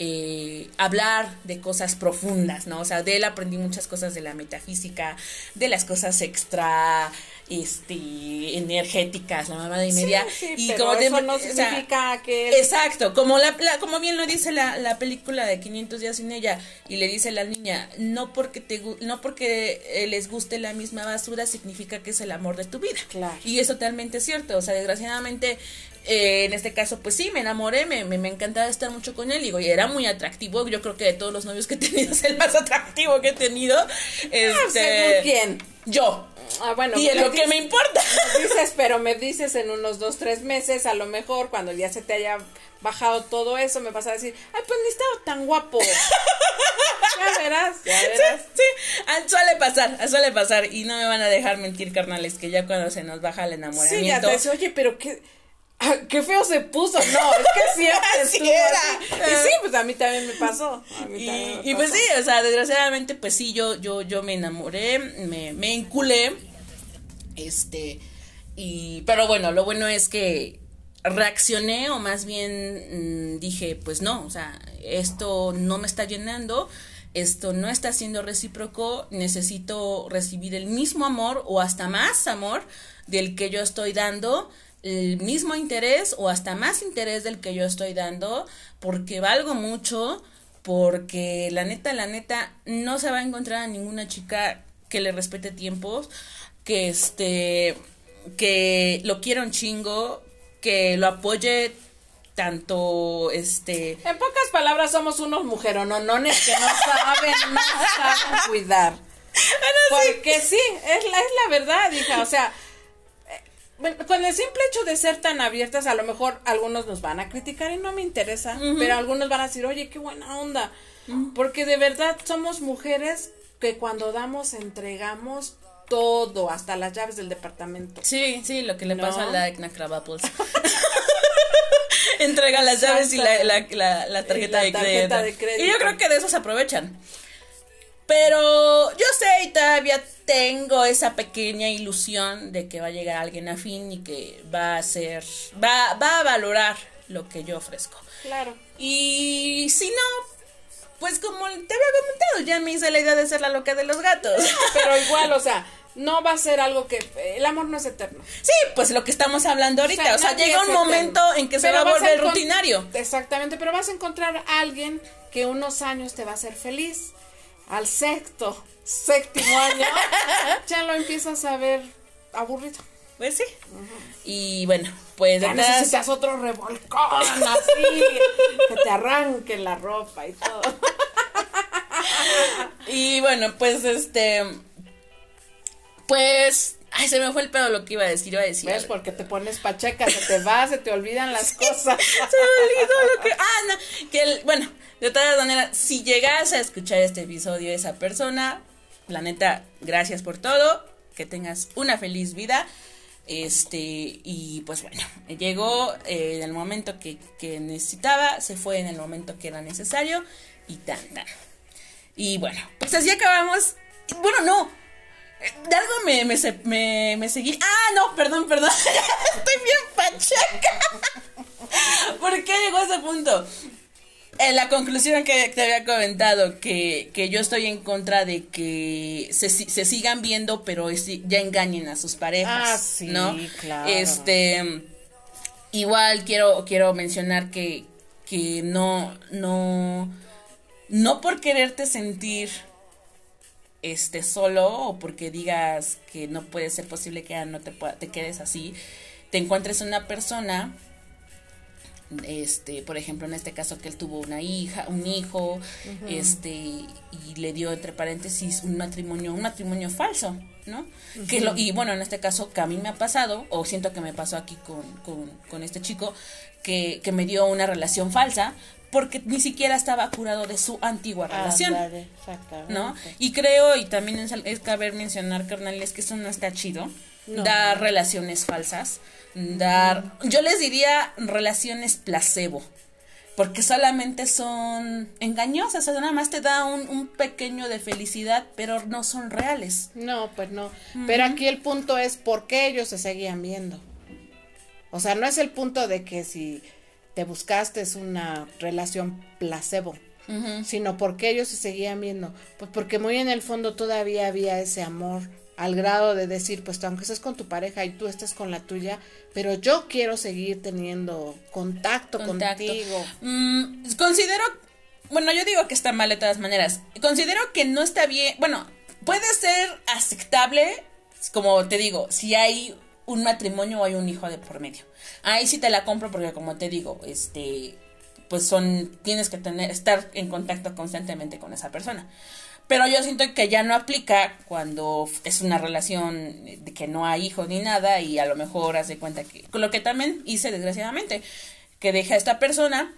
hablar de cosas profundas, ¿no? O sea, de él aprendí muchas cosas de la metafísica, de las cosas extra energéticas, la mamá de media. Sí, y pero como eso no significa que... Exacto, como bien lo dice la película de 500 días sin ella, y le dice la niña, no porque les guste la misma basura significa que es el amor de tu vida. Claro. Y es totalmente cierto, o sea, desgraciadamente en este caso, pues sí, me enamoré, me encantaba estar mucho con él, digo, y era muy atractivo, yo creo que de todos los novios que he tenido es el más atractivo que he tenido. ¿Según quién? Yo. Bueno, y es lo que me importa. Me dices en unos 2-3 meses, a lo mejor, cuando ya se te haya bajado todo eso, me vas a decir, ay, pues ni estaba tan guapo. Ya verás. Sí, suele pasar, y no me van a dejar mentir, carnales, que ya cuando se nos baja el enamoramiento. Sí, ya te dice, oye, pero qué feo se puso. No, es que siempre así era. Y sí, pues a mí también me pasó. Y pues sí, o sea, desgraciadamente, pues sí, yo me enamoré, me enculé, pero bueno, lo bueno es que reaccioné, o más bien dije, pues no, o sea, esto no me está llenando, esto no está siendo recíproco, necesito recibir el mismo amor o hasta más amor del que yo estoy dando, el mismo interés o hasta más interés del que yo estoy dando, porque valgo mucho, porque la neta no se va a encontrar a ninguna chica que le respete tiempos, que lo quiera un chingo, que lo apoye tanto, En pocas palabras, somos unos mujerononones que no saben cuidar. Porque sí, es la verdad, hija, o sea, con el simple hecho de ser tan abiertas, a lo mejor algunos nos van a criticar y no me interesa, pero algunos van a decir, oye, qué buena onda, porque de verdad somos mujeres que cuando damos, entregamos todo, hasta las llaves del departamento. Sí, lo que le pasa a la Edna Krabappels. Entrega las llaves y la tarjeta de crédito. Y yo creo que de eso se aprovechan. Pero yo sé y todavía tengo esa pequeña ilusión de que va a llegar alguien afín y que va a valorar lo que yo ofrezco. Claro. Y si no, pues como te había comentado, ya me hice la idea de ser la loca de los gatos. Pero igual, o sea, no va a ser algo que... El amor no es eterno. Sí, pues lo que estamos hablando ahorita. O sea llega un momento en que se va a volver rutinario. Exactamente, pero vas a encontrar a alguien que unos años te va a hacer feliz. Al séptimo año, ya lo empiezas a ver aburrido. Pues sí. Y bueno, pues ya necesitas otro revolcón, así, que te arranque la ropa y todo. Y bueno, pues pues, ay, se me fue el pedo lo que iba a decir. ¿Ves? Porque te pones pacheca, se te olvidan las cosas. Se me olvidó lo que... no, bueno, de todas maneras, si llegas a escuchar este episodio esa persona, la neta, gracias por todo, que tengas una feliz vida, y pues bueno, llegó en el momento que necesitaba, se fue en el momento que era necesario, y tan. Y bueno, pues así acabamos, bueno, no, de algo me seguí. No, perdón. Estoy bien pacheca. ¿Por qué llegó a ese punto? La conclusión que te había comentado, que yo estoy en contra de que se sigan viendo, pero ya engañen a sus parejas. Sí, ¿no? Claro. Igual quiero mencionar que no por quererte sentir solo, o porque digas que no puede ser posible que no te quedes así, te encuentres una persona, por ejemplo, en este caso que él tuvo una hija, un hijo, y le dio entre paréntesis un matrimonio falso, ¿no? Y bueno, en este caso que a mí me ha pasado, o siento que me pasó aquí con este chico, que me dio una relación falsa, porque ni siquiera estaba curado de su antigua relación, ¿no? Y creo, y también es caber mencionar, carnales, que eso no está chido, dar relaciones falsas, yo les diría relaciones placebo, porque solamente son engañosas, o sea, nada más te da un pequeño de felicidad, pero no son reales. No, pues no, pero aquí el punto es por qué ellos se seguían viendo. O sea, no es el punto de que si te buscaste una relación placebo, sino porque ellos se seguían viendo, pues porque muy en el fondo todavía había ese amor, al grado de decir, pues aunque estés con tu pareja y tú estés con la tuya, pero yo quiero seguir teniendo contacto. Contigo. Considero, bueno, yo digo que está mal de todas maneras, considero que no está bien, bueno, puede ser aceptable, como te digo, si hay un matrimonio o hay un hijo de por medio. Ahí sí te la compro porque como te digo, pues tienes que estar en contacto constantemente con esa persona. Pero yo siento que ya no aplica cuando es una relación de que no hay hijos ni nada y a lo mejor haz de cuenta que, con lo que también hice desgraciadamente, que dejé a esta persona,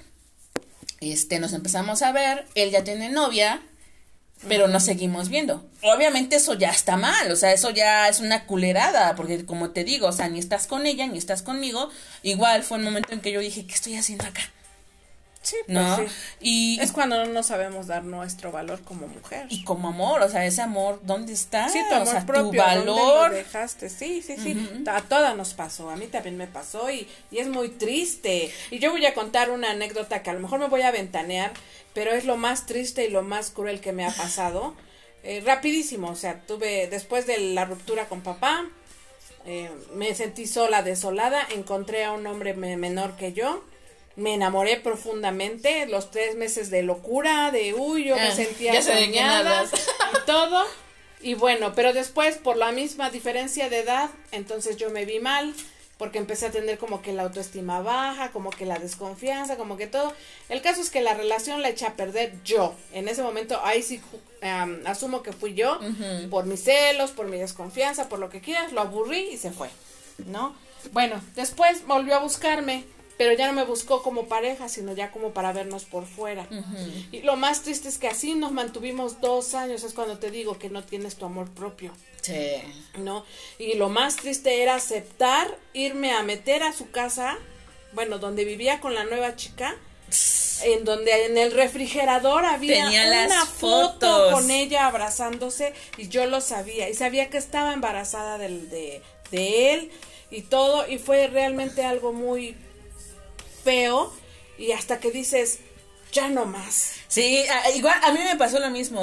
nos empezamos a ver, él ya tiene novia, pero nos seguimos viendo. Obviamente eso ya está mal, o sea, eso ya es una culerada, porque como te digo, o sea, ni estás con ella, ni estás conmigo. Igual fue un momento en que yo dije, ¿qué estoy haciendo acá? Sí, pues ¿no? sí. Y es cuando no sabemos dar nuestro valor como mujer. Y como amor, o sea, ese amor, ¿dónde está? Sí, tu amor, o sea, propio, tu valor. ¿dónde lo dejaste? Sí. A todas nos pasó, a mí también me pasó y es muy triste. Y yo voy a contar una anécdota que a lo mejor me voy a ventanear, pero es lo más triste y lo más cruel que me ha pasado. Rapidísimo, o sea, después de la ruptura con papá, me sentí sola, desolada, encontré a un hombre menor que yo. Me enamoré profundamente, los 3 meses de locura, yo me sentía soñada y todo. Y bueno, pero después, por la misma diferencia de edad, entonces yo me vi mal, porque empecé a tener como que la autoestima baja, como que la desconfianza, como que todo. El caso es que la relación la eché a perder yo. En ese momento, ahí sí asumo que fui yo, por mis celos, por mi desconfianza, por lo que quieras, lo aburrí y se fue, ¿no? Bueno, después volvió a buscarme, pero ya no me buscó como pareja, sino ya como para vernos por fuera. Y lo más triste es que así nos mantuvimos 2 años, es cuando te digo que no tienes tu amor propio. Sí. ¿No? Y lo más triste era aceptar irme a meter a su casa, bueno, donde vivía con la nueva chica, en donde en el refrigerador había una foto con ella abrazándose, y yo lo sabía, y sabía que estaba embarazada de él, y todo, y fue realmente algo muy feo, y hasta que dices, ya no más. Sí, igual a mí me pasó lo mismo,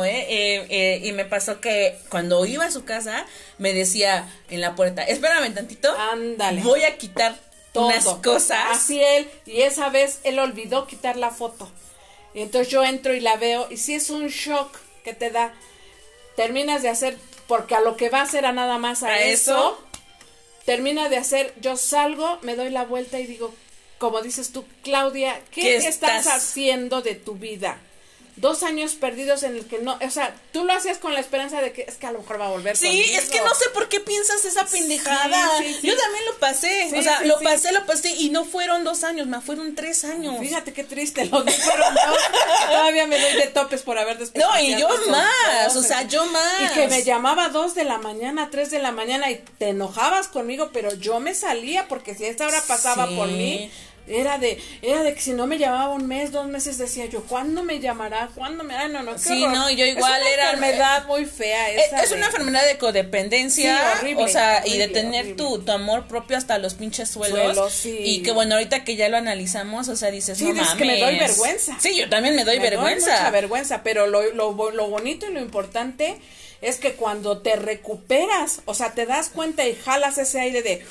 y me pasó que cuando iba a su casa me decía en la puerta, espérame tantito, ándale, voy a quitar todo, unas cosas. Así él, y esa vez él olvidó quitar la foto, y entonces yo entro y la veo, y sí es un shock que te da, terminas de hacer, porque a lo que vas era nada más a eso, termina de hacer, yo salgo, me doy la vuelta y digo, como dices tú, Claudia, ¿qué estás haciendo de tu vida? 2 años perdidos en el que no, o sea, tú lo hacías con la esperanza de que es que a lo mejor va a volver contigo. Sí, es que no sé por qué piensas esa pendejada. Sí. Yo también lo pasé, o sea, lo pasé y no fueron 2 años, me fueron 3 años. Fíjate qué triste, los fueron 2. Todavía me doy de topes por haber despedido. No, y yo más, o sea, yo más. Y que me llamaba 2 de la mañana, 3 de la mañana y te enojabas conmigo, pero yo me salía porque si a esta hora pasaba por mí, era de que si no me llamaba 1 mes, 2 meses, decía yo, ¿cuándo me llamará? ¿Cuándo me? Ay, no, sí, horror. No, yo igual es una enfermedad muy fea esa. Es una enfermedad de codependencia, sí, horrible, o sea, horrible, y de tener tu amor propio hasta los pinches suelos, sí. Y que bueno, ahorita que ya lo analizamos, o sea, dices, sí, no mames. Que me doy vergüenza. Sí, yo también me doy vergüenza. Mucha vergüenza, pero lo bonito y lo importante es que cuando te recuperas, o sea, te das cuenta y jalas ese aire de,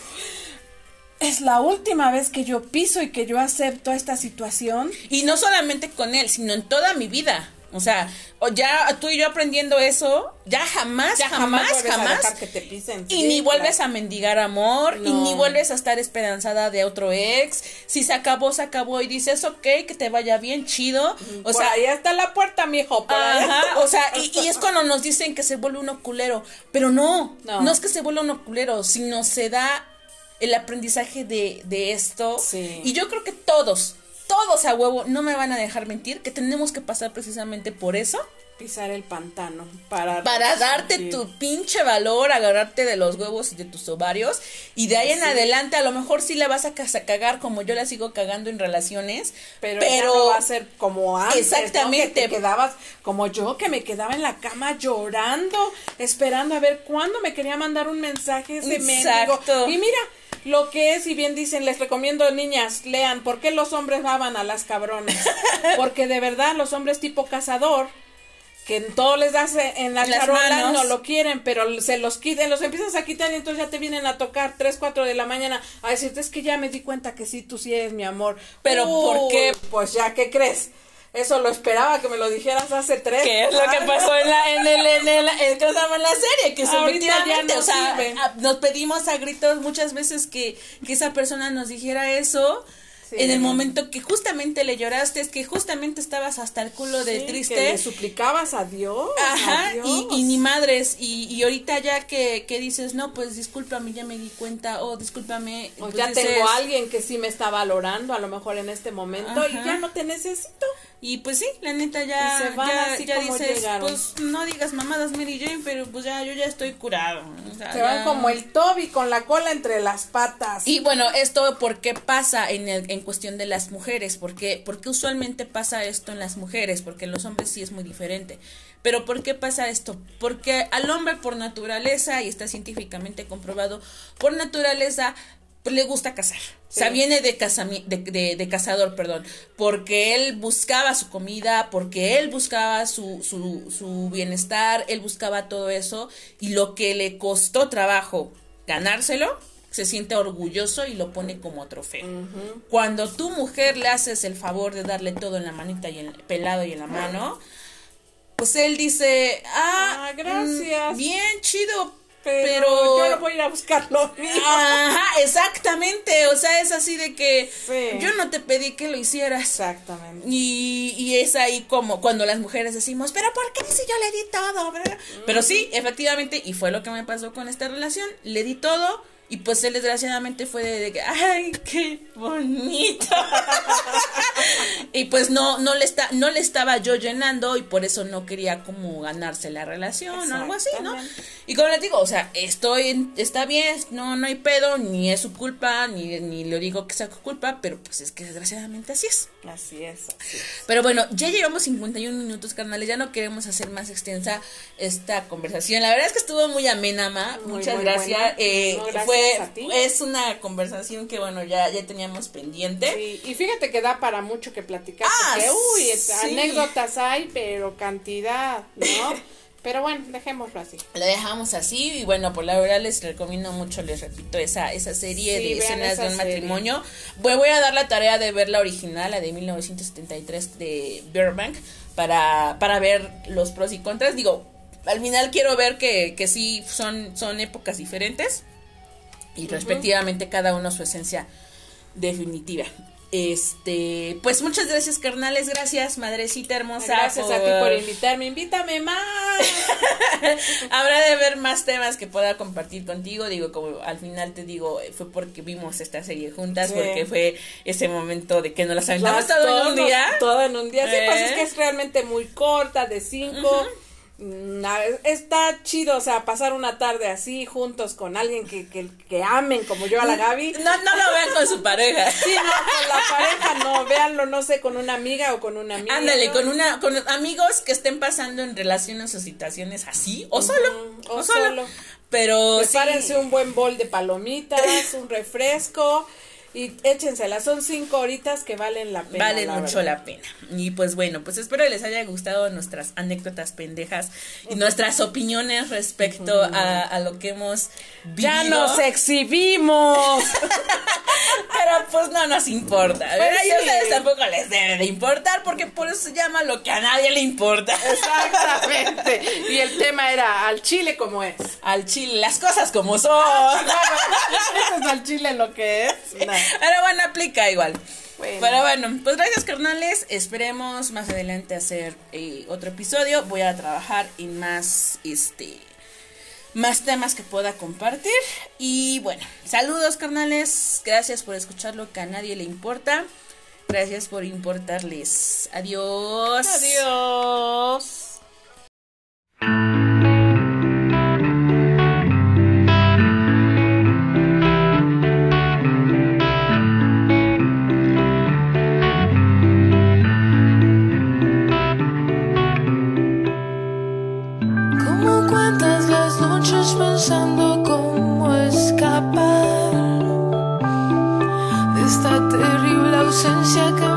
es la última vez que yo piso y que yo acepto esta situación. Y no solamente con él, sino en toda mi vida. O sea, ya tú y yo aprendiendo eso, ya jamás a dejar que te pisen. Y ni vuelves a mendigar amor, no. Y ni vuelves a estar esperanzada de otro ex. Si se acabó, se acabó. Y dices, ok, que te vaya bien, chido. O sea, ahí está la puerta, mijo. Ajá, o sea, y es cuando nos dicen que se vuelve uno culero. Pero no es que se vuelva uno culero, sino se da el aprendizaje de esto. Sí. Y yo creo que todos a huevo, no me van a dejar mentir, que tenemos que pasar precisamente por eso. Pisar el pantano para darte tu pinche valor, agarrarte de los huevos y de tus ovarios, y de ahí en adelante a lo mejor sí la vas a cagar como yo la sigo cagando en relaciones, pero ya no va a ser como antes. Exactamente. ¿No? Que te quedabas como yo, que me quedaba en la cama llorando, esperando a ver cuándo me quería mandar un mensaje ese mendigo. Y mira lo que es, y bien dicen, les recomiendo, niñas, lean, ¿por qué los hombres baban a las cabronas? Porque de verdad los hombres tipo cazador, que todo les das en la charola, no lo quieren, pero se los quitan, los empiezas a quitar y entonces ya te vienen a tocar 3, 4 de la mañana a decirte, es que ya me di cuenta que sí, tú sí eres mi amor. Pero ¿por qué? Pues ya, ¿qué crees? Eso lo esperaba que me lo dijeras hace 3. ¿Qué es lo que pasó en la serie? Que efectivamente, no, o sea, nos pedimos a gritos muchas veces que esa persona nos dijera eso. Sí. En el momento que justamente le lloraste, es que justamente estabas hasta el culo de triste. Que le suplicabas a Dios. Ajá, a Dios. Y ni madres, y ahorita ya que dices, no, pues discúlpame, ya me di cuenta, discúlpame. O pues ya dices, tengo a alguien que sí me está valorando, a lo mejor en este momento, ajá. Y ya no te necesito. Y pues sí, la neta ya dices, llegaron. Pues no digas mamadas Mary Jane, pero pues ya yo ya estoy curado. O sea, se van como el Toby con la cola entre las patas. Y bueno, esto ¿por qué pasa en cuestión de las mujeres? Porque usualmente pasa esto en las mujeres, porque en los hombres sí es muy diferente. Pero ¿por qué pasa esto? Porque al hombre por naturaleza, y está científicamente comprobado, por naturaleza le gusta cazar. Sí. O sea, viene de cazador, perdón, porque él buscaba su comida, porque él buscaba su bienestar, él buscaba todo eso, y lo que le costó trabajo ganárselo, se siente orgulloso y lo pone como trofeo. Uh-huh. Cuando tu mujer le haces el favor de darle todo en la manita y en el pelado y en la mano, pues él dice, gracias. Bien chido, pero yo no voy a ir a buscar lo mío. Ajá, exactamente, o sea, es así de que sí. Yo no te pedí que lo hicieras. Exactamente. Y es ahí como cuando las mujeres decimos, pero ¿por qué si yo le di todo? Pero sí, efectivamente, y fue lo que me pasó con esta relación, le di todo. Y pues él desgraciadamente fue de que, ay, qué bonito. Y pues no le estaba yo llenando, y por eso no quería como ganarse la relación o algo así, ¿no? Y como les digo, o sea, está bien, no hay pedo, ni es su culpa, ni le digo que sea su culpa, pero pues es que desgraciadamente así es. Así es. Pero bueno, ya llevamos 51 minutos, carnales, ya no queremos hacer más extensa esta conversación. La verdad es que estuvo muy amena, muchas gracias. Gracias. Es una conversación que bueno, ya teníamos pendiente. Sí, y fíjate que da para mucho que platicar, porque sí. Anécdotas hay, pero cantidad, ¿no? Pero bueno, dejémoslo así. Lo dejamos así, y bueno, por la verdad les recomiendo mucho, les repito, esa serie de escenas de un matrimonio. Voy a dar la tarea de ver la original, la de 1973 de Burbank, para ver los pros y contras. Digo, al final quiero ver que sí son épocas diferentes, y respectivamente cada uno su esencia definitiva. Pues muchas gracias, carnales, gracias, madrecita hermosa. Gracias a ti por invitarme, invítame más. Habrá de ver más temas que pueda compartir contigo, digo, como al final te digo, fue porque vimos esta serie juntas, sí. Porque fue ese momento de que nos las aventamos todo en un día. Todo en un día, sí, pues es que es realmente muy corta, de 5. Uh-huh. Está chido, o sea, pasar una tarde así juntos con alguien que amen como yo a la Gaby. No lo vean con su pareja. Sí, no, con la pareja no, véanlo, no sé, con una amiga o con un amigo. Ándale, con amigos que estén pasando en relaciones o situaciones así, o solo. O solo. Pero prepárense un buen bol de palomitas, un refresco. Y échenselas, son 5 horitas que valen la pena. Valen mucho la pena. Y pues bueno, pues espero les haya gustado nuestras anécdotas pendejas y nuestras opiniones respecto a lo que hemos vivido. ¡Ya nos exhibimos! Pero pues no nos importa, ¿verdad? Pues sí. Y a ustedes tampoco les debe de importar, porque por eso se llama lo que a nadie le importa. Exactamente. Y el tema era al chile como es. Al chile, las cosas como son. Eso es al chile lo que es. No. Pero bueno, aplica igual. Bueno. Pero bueno, pues gracias, carnales. Esperemos más adelante hacer otro episodio. Voy a trabajar en más temas que pueda compartir. Y bueno, saludos, carnales. Gracias por escuchar lo que a nadie le importa. Gracias por importarles. Adiós. Adiós. Pensando cómo escapar de esta terrible ausencia que